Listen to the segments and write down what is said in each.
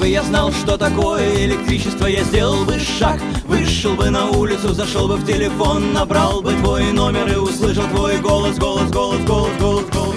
бы я знал, что такое электричество, я сделал бы шаг. Вышел бы на улицу, зашел бы в телефон, набрал бы твой номер и услышал твой голос, голос, голос, голос, голос, голос.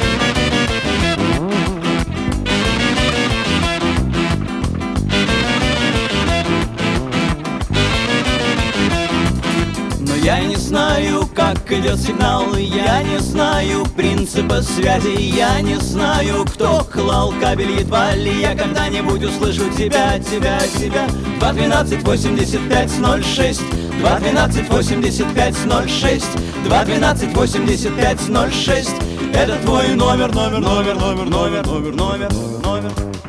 Я не знаю, как идет сигнал, я не знаю принципа связи, я не знаю, кто клал кабель, едва ли я когда-нибудь услышу тебя, тебя, тебя. 212-85-06, 212-85-06, 212-85-06. Это твой номер, номер, номер, номер, номер, номер, номер, номер.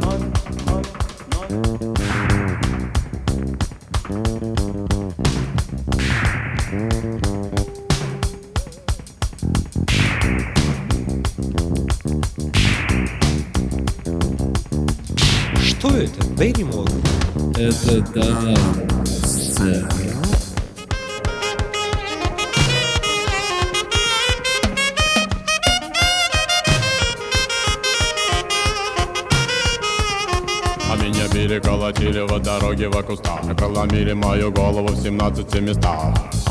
Что это? Беннимол? Это да, сцена. А меня били, колотили в дороге в кустах, проломили мою голову в 17 местах.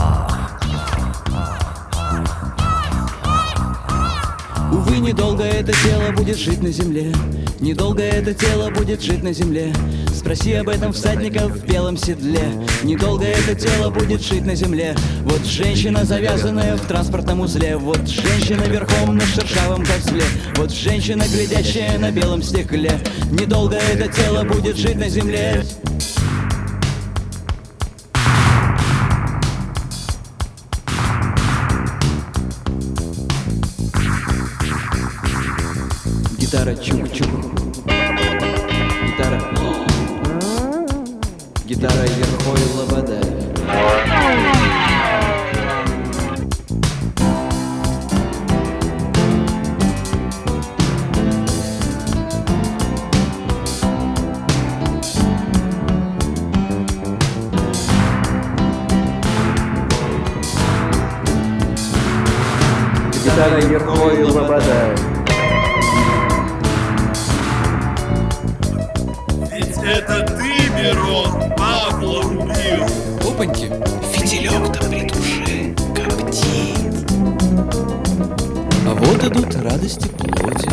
Увы, недолго это тело будет жить на земле, недолго это тело будет жить на земле. Спроси об этом всадника в белом седле. Недолго это тело будет жить на земле. Вот женщина, завязанная в транспортном узле. Вот женщина верхом на шершавом козле. Вот женщина, глядящая на белом стекле. Недолго это тело будет жить на земле. Гитара чук-чук, гитара, гитара Ерхой Лобода. Гитара Ерхой Лобода. Это ты, Мирон, Павла убил. Опаньки, фитилек-то при душе коптит. А вот идут радости плоти.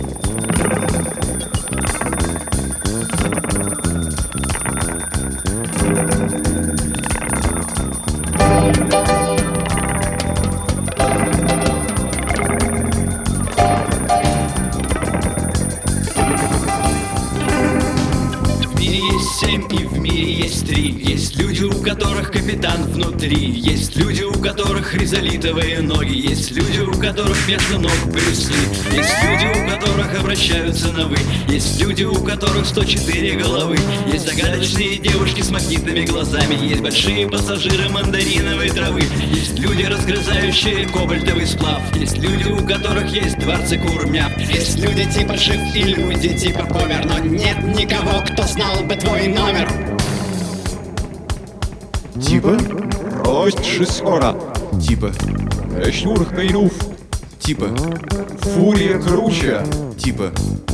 И в мире есть три. Есть люди, у которых капитан внутри. Есть люди, у которых хризолитовые ноги. Есть люди, у которых между ног брюсы. Есть люди, у которых обращаются на «вы». Есть люди, у которых 104 головы. Есть загадочные девушки с магнитными глазами. Есть большие пассажиры мандариновой травы. Есть люди, разгрызающие кобальтовый сплав. Есть люди, у которых есть дворцы курмяв. Есть люди типа Жив и люди типа Помер. Но нет никого, кто знал бы твой номер. Типа рост шесора. Типа Шнур Хайруф. Типа Фурия круче. Типа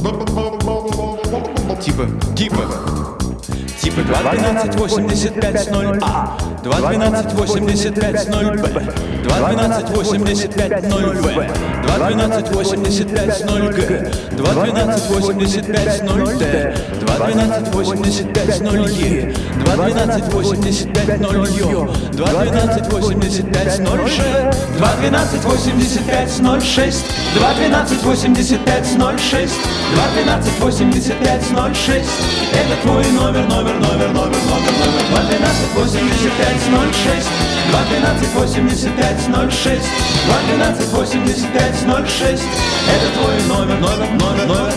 212-85-0А, 212-85-0Б, 212-85-0В, 212-85-0Г, 212-85-0Д, 212-85-0Е, 212-85-0Ё, 212-85-0Ш, 212-85-06, 212-85-06. Это твой номер, номер, номер, номер, номер, номер. 212-85-06, 212-85-06, 212-85-06. Это твой номер, номер, номер, номер.